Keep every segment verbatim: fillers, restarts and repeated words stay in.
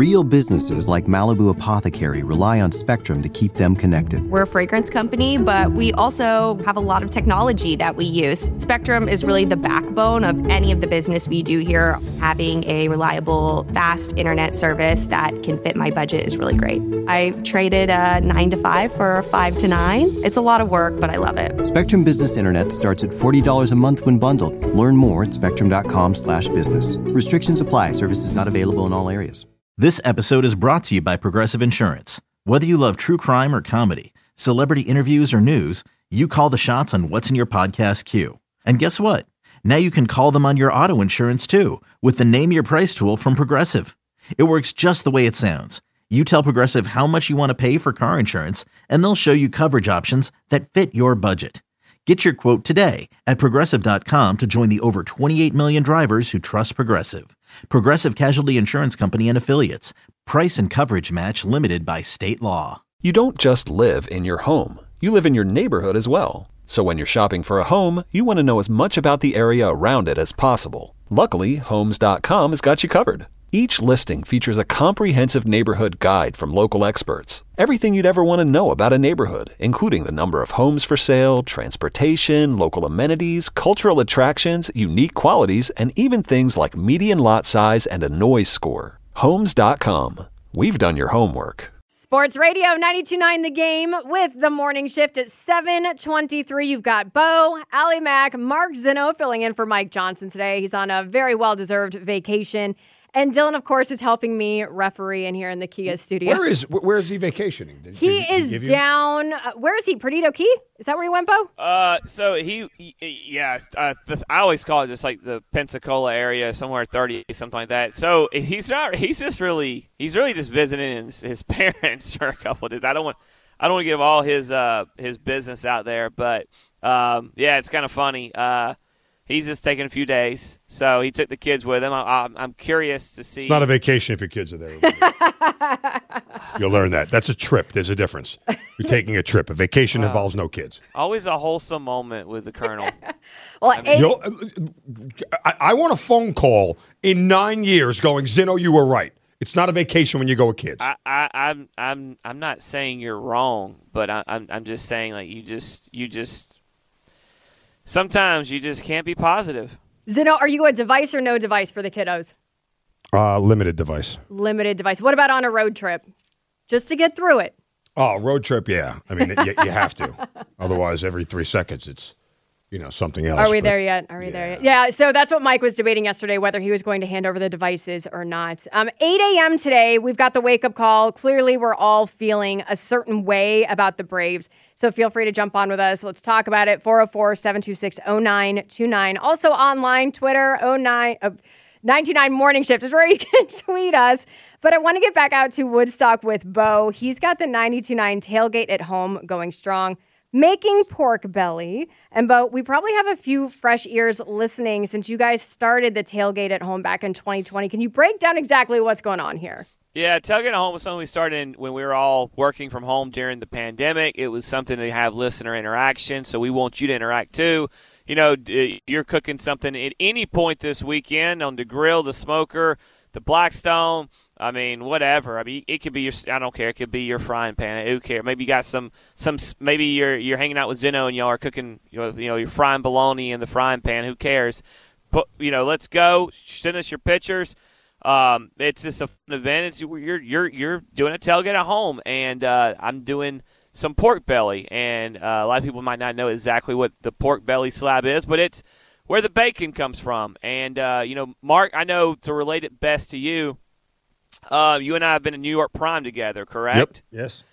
Real businesses like Malibu Apothecary rely on Spectrum to keep them connected. We're a fragrance company, but we also have a lot of technology that we use. Spectrum is really the backbone of any of the business we do here. Having a reliable, fast internet service that can fit my budget is really great. I traded a nine to five for a five to nine. It's a lot of work, but I love it. Spectrum Business Internet starts at forty dollars a month when bundled. Learn more at spectrum.com slash business. Restrictions apply. Services not available in all areas. This episode is brought to you by Progressive Insurance. Whether you love true crime or comedy, celebrity interviews or news, you call the shots on what's in your podcast queue. And guess what? Now you can call them on your auto insurance too with the Name Your Price tool from Progressive. It works just the way it sounds. You tell Progressive how much you want to pay for car insurance, and they'll show you coverage options that fit your budget. Get your quote today at Progressive dot com to join the over twenty-eight million drivers who trust Progressive. Progressive Casualty Insurance Company and Affiliates. Price and coverage match limited by state law. You don't just live in your home. You live in your neighborhood as well. So when you're shopping for a home, you want to know as much about the area around it as possible. Luckily, Homes dot com has got you covered. Each listing features a comprehensive neighborhood guide from local experts. Everything you'd ever want to know about a neighborhood, including the number of homes for sale, transportation, local amenities, cultural attractions, unique qualities, and even things like median lot size and a noise score. Homes dot com. We've done your homework. Sports Radio ninety-two point nine The Game with the morning shift at seven twenty-three. You've got Bo, Allie Mack, Mark Zinno filling in for Mike Johnson today. He's on a very well-deserved vacation. And Dylan, of course, is helping me referee in here in the Kia studio. Where is where is he vacationing? Did, he did, is did down. Uh, where is he? Perdido Key? Is that where he went, Bo? Uh, so he, he yeah. Uh, the, I always call it just like the Pensacola area, somewhere thirty, something like that. So he's not. He's just really. He's really just visiting his, his parents for a couple of days. I don't want. I don't want to give all his uh his business out there, but um yeah, it's kind of funny. Uh. He's just taking a few days, so he took the kids with him. I, I'm, I'm curious to see. It's not a vacation if your kids are there. You'll learn that. That's a trip. There's a difference. You're taking a trip. A vacation uh, involves no kids. Always a wholesome moment with the Colonel. well, I, mean, I, I want a phone call in nine years going, Zinno, you were right. It's not a vacation when you go with kids. I, I, I'm, I'm, I'm not saying you're wrong, but I, I'm, I'm just saying like you just, you just. Sometimes you just can't be positive. Zinno, are you going device or no device for the kiddos? Uh, limited device. Limited device. What about on a road trip? Just to get through it. Oh, road trip, yeah. I mean, you, you have to. Otherwise, every three seconds, it's, you know, something else. Are we but, there yet? Are we yeah. there yet? Yeah, so that's what Mike was debating yesterday, whether he was going to hand over the devices or not. Um, eight a.m. today, we've got the wake-up call. Clearly, we're all feeling a certain way about the Braves. So feel free to jump on with us. Let's talk about it. four oh four, seven two six, oh nine two nine. Also online, Twitter, oh nine, uh, ninety-nine Morning Shift is where you can tweet us. But I want to get back out to Woodstock with Bo. He's got the ninety-two point nine tailgate at home going strong, making pork belly. And Bo, we probably have a few fresh ears listening since you guys started the tailgate at home back in twenty twenty. Can you break down exactly what's going on here? Yeah, tailgate at home was something we started in when we were all working from home during the pandemic. It was something to have listener interaction, so we want you to interact too. You know, you're cooking something at any point this weekend on the grill, the smoker, the Blackstone. I mean, whatever. I mean, it could be your. I don't care. It could be your frying pan. Who cares? Maybe you got some. Some. Maybe you're you're hanging out with Zinno and y'all are cooking. You know, you know, you're frying bologna in the frying pan. Who cares? But you know, let's go. Send us your pictures. Um, it's just a fun event. It's, you're you're you're doing a tailgate at home, and uh, I'm doing some pork belly. And uh, a lot of people might not know exactly what the pork belly slab is, but it's where the bacon comes from. And uh, you know, Mark, I know to relate it best to you. Uh, you and I have been in New York Prime together, correct? Yep. Yes.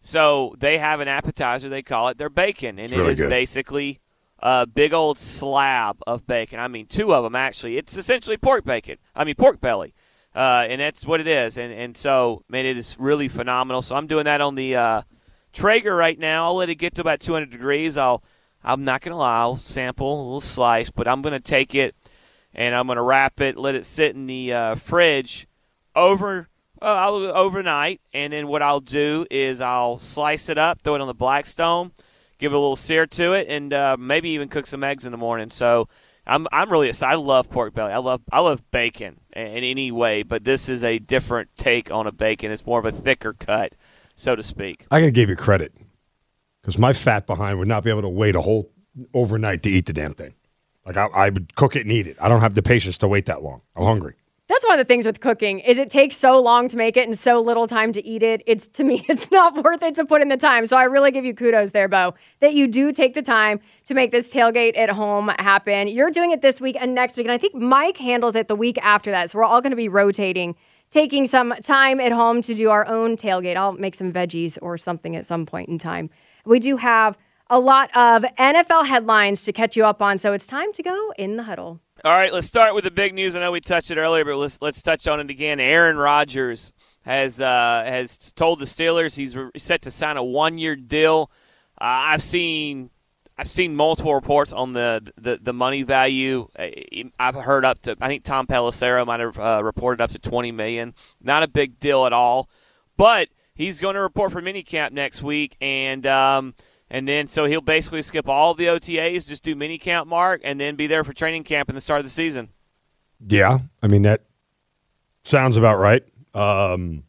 So they have an appetizer. They call it their bacon, and it's it really is good. basically a big old slab of bacon. I mean, two of them, actually. It's essentially pork bacon. I mean, pork belly. Uh, and that's what it is. And and so, man, it is really phenomenal. So I'm doing that on the uh, Traeger right now. I'll let it get to about two hundred degrees. I'll, I'm not going to lie. I'll sample a little slice, but I'm going to take it, and I'm going to wrap it, let it sit in the uh, fridge over uh, I'll, overnight. And then what I'll do is I'll slice it up, throw it on the Blackstone, give it a little sear to it, and uh, maybe even cook some eggs in the morning. So I'm I'm really excited. I love pork belly. I love I love bacon, in any way, but this is a different take on a bacon. It's more of a thicker cut, so to speak. I gotta give you credit because my fat behind would not be able to wait a whole overnight to eat the damn thing. Like I, I would cook it and eat it. I don't have the patience to wait that long. I'm hungry. That's one of the things with cooking is it takes so long to make it and so little time to eat it. It's to me, it's not worth it to put in the time. So I really give you kudos there, Bo, that you do take the time to make this tailgate at home happen. You're doing it this week and next week. And I think Mike handles it the week after that. So we're all going to be rotating, taking some time at home to do our own tailgate. I'll make some veggies or something at some point in time. We do have a lot of N F L headlines to catch you up on. So it's time to go in the huddle. All right, let's start with the big news. I know we touched it earlier, but let's let's touch on it again. Aaron Rodgers has uh, has told the Steelers he's re- set to sign a one-year deal. Uh, I've seen I've seen multiple reports on the, the, the money value. I've heard up to I think Tom Pelissero might have uh, reported up to twenty million dollars. Not a big deal at all, but he's going to report for minicamp next week, and um, And then, so he'll basically skip all of the O T As, just do minicamp, Mark, and then be there for training camp in the start of the season. Yeah, I mean, that sounds about right. Um,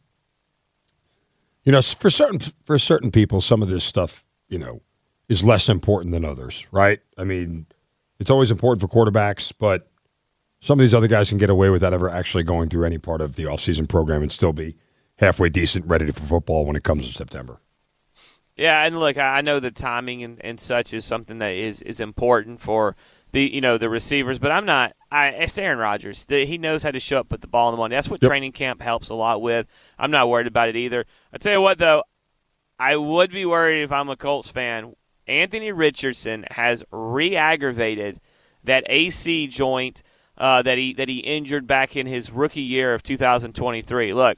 you know, for certain for certain people, some of this stuff, you know, is less important than others, right? I mean, it's always important for quarterbacks, but some of these other guys can get away without ever actually going through any part of the offseason program and still be halfway decent, ready for football when it comes to September. Yeah, and look, I know the timing and, and such is something that is, is important for the you know the receivers, but I'm not. I, it's Aaron Rodgers. The, he knows how to show up, put the ball in the money. That's what yep. training camp helps a lot with. I'm not worried about it either. I tell you what, though, I would be worried if I'm a Colts fan. Anthony Richardson has re-aggravated that A C joint uh, that he that he injured back in his rookie year of two thousand twenty-three. Look,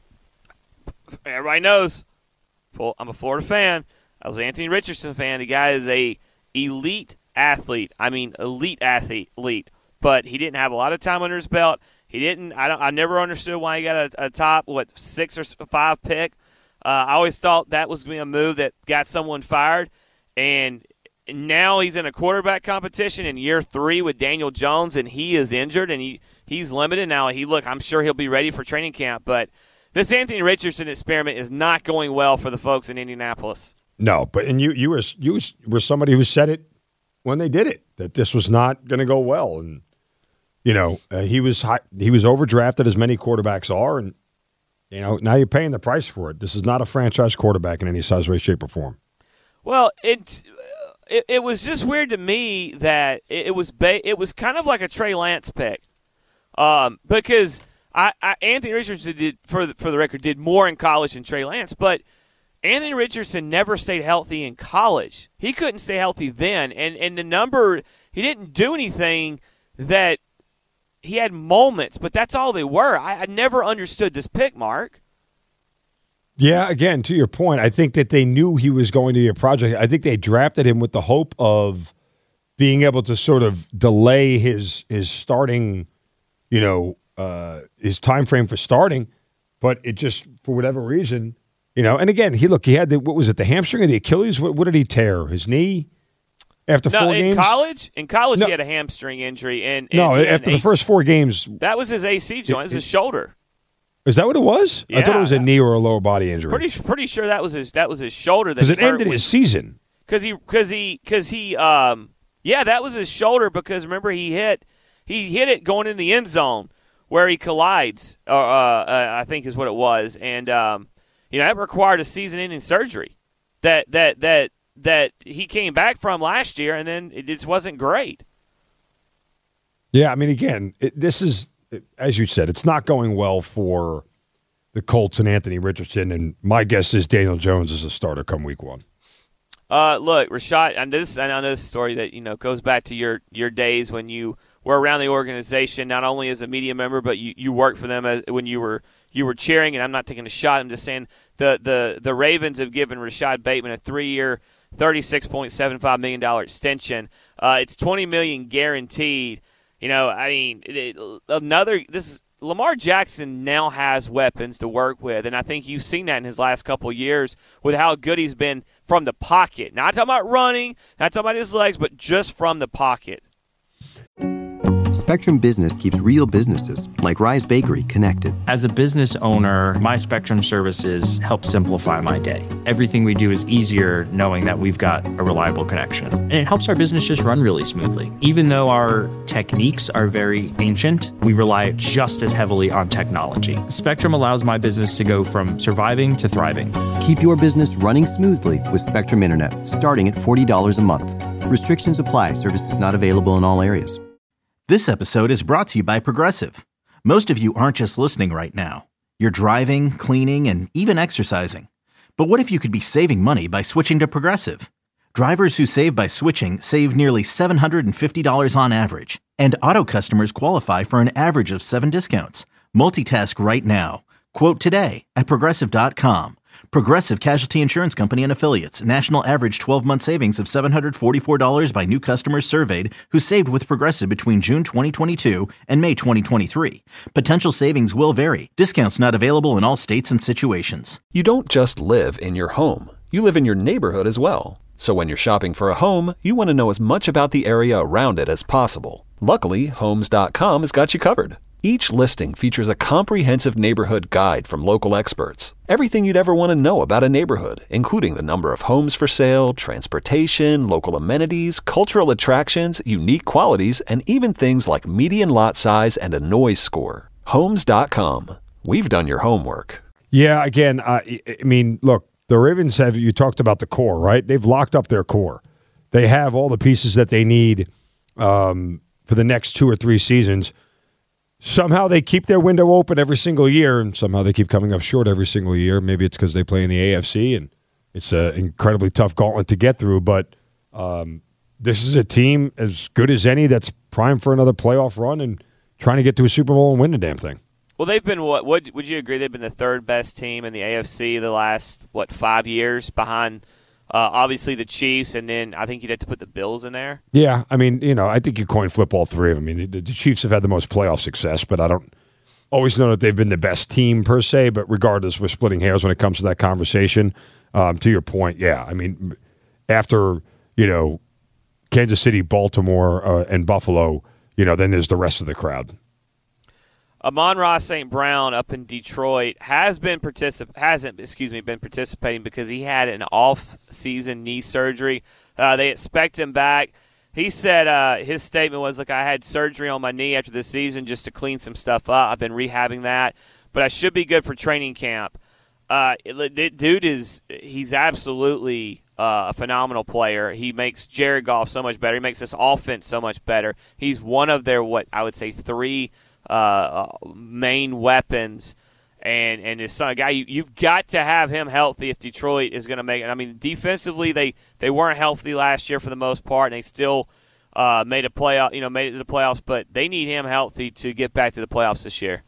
everybody knows. I'm a Florida fan. I was an Anthony Richardson fan. The guy is a elite athlete. I mean, elite athlete, elite. But he didn't have a lot of time under his belt. He didn't. I don't. I never understood why he got a, a top what six or five pick. Uh, I always thought that was going to be a move that got someone fired. And now he's in a quarterback competition in year three with Daniel Jones, and he is injured and he he's limited now. He look. I'm sure he'll be ready for training camp, but this Anthony Richardson experiment is not going well for the folks in Indianapolis. No, but and you you were you were somebody who said it when they did it that this was not going to go well, and you know uh, he was high, he was overdrafted as many quarterbacks are, and you know now you're paying the price for it. This is not a franchise quarterback in any size, way, shape, or form. Well, it it, it was just weird to me that it, it was ba- it was kind of like a Trey Lance pick, um, because. I, I, Anthony Richardson did, for the, for the record, did more in college than Trey Lance, but Anthony Richardson never stayed healthy in college. He couldn't stay healthy then, and, and the number, he didn't do anything that he had moments, but that's all they were. I, I never understood this pick, Mark. Yeah, again, to your point, I think that they knew he was going to be a project. I think they drafted him with the hope of being able to sort of delay his his starting, you know, Uh, his time frame for starting, but it just for whatever reason, you know. And again, he look he had the what was it the hamstring or the Achilles? What, what did he tear? His knee after no, four in games? college. In college, no. he had a hamstring injury, and, and no, after the a, first four games, that was his A C joint. It was his shoulder. Is that what it was? Yeah. I thought it was a knee or a lower body injury. Pretty pretty sure that was his that was his shoulder. Because it ended his season. Because he because he because he um yeah that was his shoulder because remember he hit he hit it going in the end zone. Where he collides, uh, uh, I think is what it was, and um, you know that required a season-ending surgery that that that that he came back from last year, and then it just wasn't great. Yeah, I mean, again, it, this is as you said, it's not going well for the Colts and Anthony Richardson, and my guess is Daniel Jones is a starter come week one. Uh, look, Rashad, and this I know this story that you know goes back to your your days when you were around the organization, not only as a media member, but you, you worked for them as, when you were you were cheering. And I'm not taking a shot. I'm just saying the the, the Ravens have given Rashad Bateman a three-year, thirty-six point seven five million dollars extension. Uh, it's twenty million dollars guaranteed. You know, I mean, it, another this is. Lamar Jackson now has weapons to work with, and I think you've seen that in his last couple of years with how good he's been from the pocket. Not talking about running, not talking about his legs, but just from the pocket. Spectrum Business keeps real businesses, like Rise Bakery, connected. As a business owner, my Spectrum services help simplify my day. Everything we do is easier knowing that we've got a reliable connection. And it helps our business just run really smoothly. Even though our techniques are very ancient, we rely just as heavily on technology. Spectrum allows my business to go from surviving to thriving. Keep your business running smoothly with Spectrum Internet, starting at forty dollars a month. Restrictions apply. Services not available in all areas. This episode is brought to you by Progressive. Most of you aren't just listening right now. You're driving, cleaning, and even exercising. But what if you could be saving money by switching to Progressive? Drivers who save by switching save nearly seven hundred fifty dollars on average. And auto customers qualify for an average of seven discounts. Multitask right now. Quote today at Progressive dot com. Progressive Casualty Insurance Company and Affiliates. National average twelve-month savings of seven hundred forty-four dollars by new customers surveyed who saved with Progressive between June twenty twenty-two and May twenty twenty-three. Potential savings will vary. Discounts not available in all states and situations. You don't just live in your home. You live in your neighborhood as well. So when you're shopping for a home, you want to know as much about the area around it as possible. Luckily, Homes dot com has got you covered. Each listing features a comprehensive neighborhood guide from local experts. Everything you'd ever want to know about a neighborhood, including the number of homes for sale, transportation, local amenities, cultural attractions, unique qualities, and even things like median lot size and a noise score. Homes dot com. We've done your homework. Yeah, again, uh, I mean, look, the Ravens have, you talked about the core, right? They've locked up their core. They have all the pieces that they need um, for the next two or three seasons. Somehow they keep their window open every single year, and somehow they keep coming up short every single year. Maybe it's because they play in the A F C, and it's an incredibly tough gauntlet to get through. But um, this is a team as good as any that's primed for another playoff run and trying to get to a Super Bowl and win the damn thing. Well, they've been what? Would would you agree they've been the third best team in the A F C the last what five years behind? Uh, obviously the Chiefs, and then I think you'd have to put the Bills in there. Yeah, I mean, you know, I think you coin flip all three of them. I mean, the, the Chiefs have had the most playoff success, but I don't always know that they've been the best team per se. But regardless, we're splitting hairs when it comes to that conversation. Um, to your point, yeah, I mean, after, you know, Kansas City, Baltimore, uh, and Buffalo, you know, then there's the rest of the crowd. Amon-Ra Saint Brown up in Detroit has been particip- hasn't excuse me been participating because he had an off-season knee surgery. Uh, they expect him back. He said uh, his statement was, "Look, I had surgery on my knee after the season just to clean some stuff up. I've been rehabbing that, but I should be good for training camp." Uh, it, dude is he's absolutely uh, a phenomenal player. He makes Jared Goff so much better. He makes this offense so much better. He's one of their what I would say three. Uh, main weapons, and and it's a guy you, you've got to have him healthy if Detroit is going to make it. I mean, defensively they, they weren't healthy last year for the most part, and they still uh, made a playoff. You know, made it to the playoffs, but they need him healthy to get back to the playoffs this year.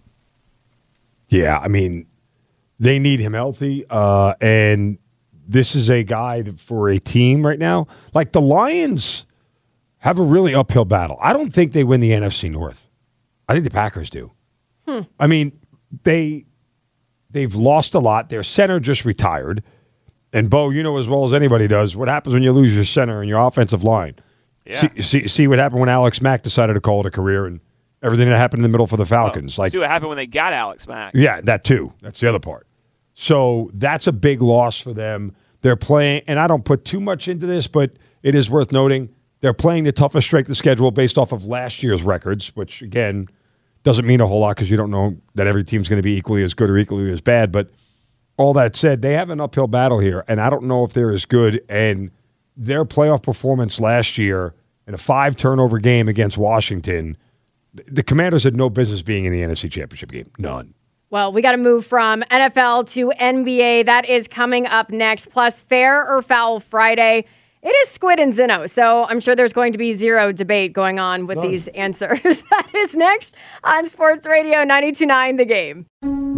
Yeah, I mean, they need him healthy, uh, and this is a guy that for a team right now. Like the Lions have a really uphill battle. I don't think they win the N F C North. I think the Packers do. Hmm. I mean, they, they've lost a lot. Their center just retired. And, Bo, you know as well as anybody does, what happens when you lose your center and your offensive line. Yeah. See, see, see what happened when Alex Mack decided to call it a career and everything that happened in the middle for the Falcons. Well, like, see what happened when they got Alex Mack. Yeah, that too. That's the other part. So that's a big loss for them. They're playing, and I don't put too much into this, but it is worth noting, they're playing the toughest strength of schedule based off of last year's records, which, again, doesn't mean a whole lot because you don't know that every team's going to be equally as good or equally as bad. But all that said, they have an uphill battle here, and I don't know if they're as good. And their playoff performance last year in a five-turnover game against Washington, the Commanders had no business being in the N F C Championship game. None. Well, we got to move from N F L to N B A. That is coming up next. Plus, Fair or Foul Friday. It is Squid and Zinno, so I'm sure there's going to be zero debate going on with None. these answers. That is next on Sports Radio ninety-two point nine The Game.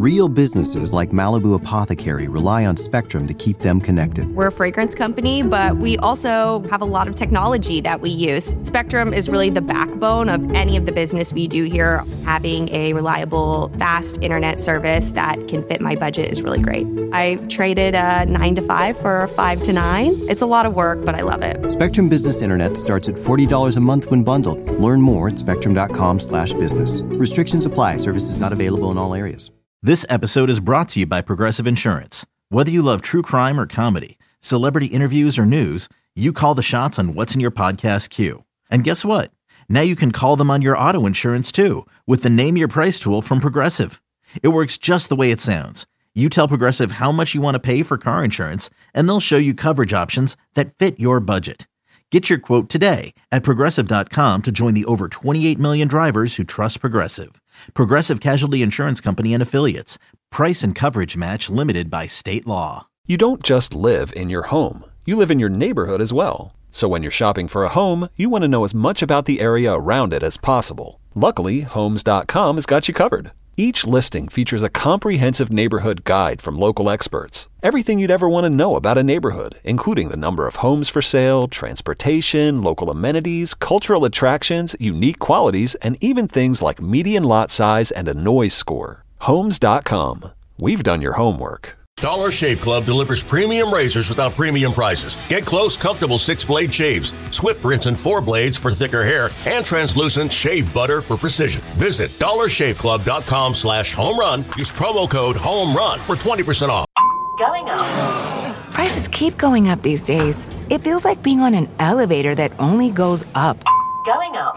Real businesses like Malibu Apothecary rely on Spectrum to keep them connected. We're a fragrance company, but we also have a lot of technology that we use. Spectrum is really the backbone of any of the business we do here. Having a reliable, fast internet service that can fit my budget is really great. I traded a nine to five for a five to nine. It's a lot of work, but I love it. Spectrum Business Internet starts at forty dollars a month when bundled. Learn more at spectrum.com slash business. Restrictions apply. Services not available in all areas. This episode is brought to you by Progressive Insurance. Whether you love true crime or comedy, celebrity interviews or news, you call the shots on what's in your podcast queue. And guess what? Now you can call them on your auto insurance too with the Name Your Price tool from Progressive. It works just the way it sounds. You tell Progressive how much you want to pay for car insurance, and they'll show you coverage options that fit your budget. Get your quote today at Progressive dot com to join the over twenty-eight million drivers who trust Progressive. Progressive Casualty Insurance Company and Affiliates. Price and coverage match limited by state law. You don't just live in your home. You live in your neighborhood as well. So when you're shopping for a home, you want to know as much about the area around it as possible. Luckily, Homes dot com has got you covered. Each listing features a comprehensive neighborhood guide from local experts. Everything you'd ever want to know about a neighborhood, including the number of homes for sale, transportation, local amenities, cultural attractions, unique qualities, and even things like median lot size and a noise score. Homes dot com. We've done your homework. Dollar Shave Club delivers premium razors without premium prices. Get close, comfortable six-blade shaves, Swift rinse and four blades for thicker hair, and translucent shave butter for precision. Visit dollar shave club dot com slash home run. Use promo code HOMERUN for twenty percent off. Going up. Prices keep going up these days. It feels like being on an elevator that only goes up. Going up.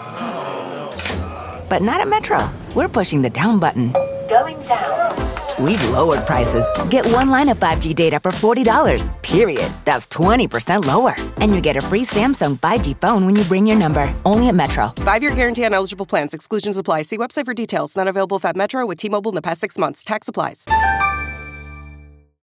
But not at Metro. We're pushing the down button. Going down. We've lowered prices. Get one line of five G data for forty dollars, period. That's twenty percent lower. And you get a free Samsung five G phone when you bring your number. Only at Metro. Five-year guarantee on eligible plans. Exclusions apply. See website for details. Not available at Metro with T-Mobile in the past six months. Tax applies.